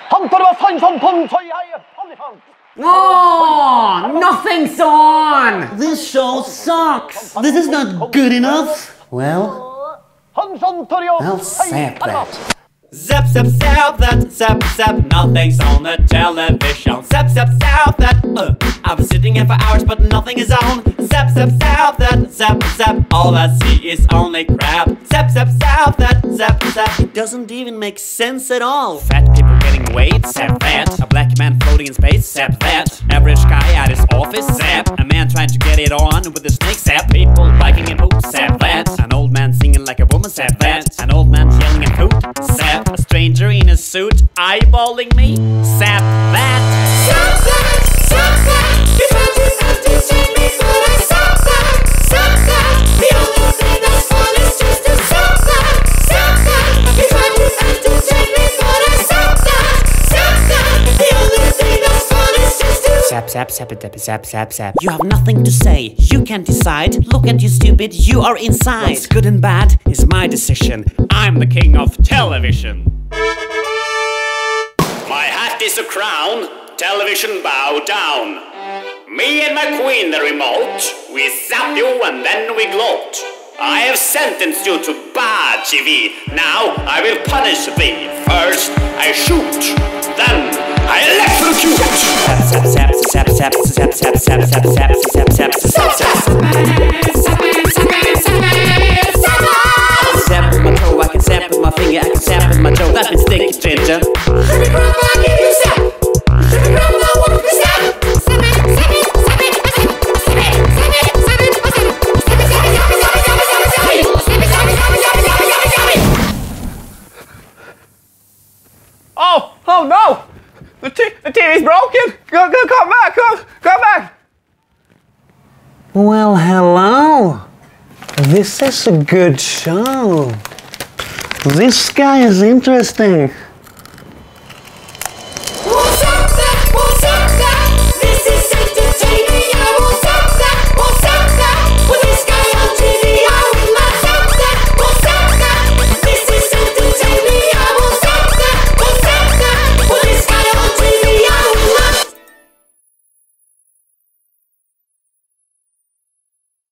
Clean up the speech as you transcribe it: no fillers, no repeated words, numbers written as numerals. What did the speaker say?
Oh, nothing's on! This show sucks! This is not good enough! Well, I'll zap that. Zap, zap, zap that, zap, zap, nothing's on the television. Zap, zap, zap that, I've been sitting here for hours but nothing is on. Zap, zap, zap that, zap, zap, all I see is only crap. Zap, zap, zap that, zap, zap, it doesn't even make sense at all. Fat people getting weight, zap that. A black man floating in space, zap that. Average guy at his office, zap. A man trying to get it on with a snake, zap. People biking in poop, zap that. An old man singing like a woman, zap that. An old man yelling in poop, zap. A stranger in a suit eyeballing me, zap that. Zap that, zap that. You tried to entertain me, but I zap that, zap that. The only thing that's fun is just to zap that, zap that. You tried to entertain me, but I zap that, zap that. The only thing that's fun is just to zap, zap, zap it, zap, zap, zap. You have nothing to say, you can't decide. Look at you stupid, you are inside. What's good and bad is my decision. I'm the king of television. My hat is a crown, television bow down. Me and my queen the remote, we zap you and then we gloat. I have sentenced you to bad TV, now I will punish thee. First I shoot, then I electrocute. Zap, zap, zap, zap, zap, zap, zap, zap, zap, zap, zap, zap, zap, with my toe, I can zap with my finger, I can zap with my toe. That means sticky ginger. Honey grandma, give you zap. Honey grandma, want me zap. Zap it, zap it, zap it, zap it, zap it, zap it, zap it, zap it, zap it, zap it, zap it, zap it, zap it, zap it, zap it, zap it, zap it, zap it. Oh no! The TV's broken! Come back, come back! Well, hello. This is a good show. This guy is interesting.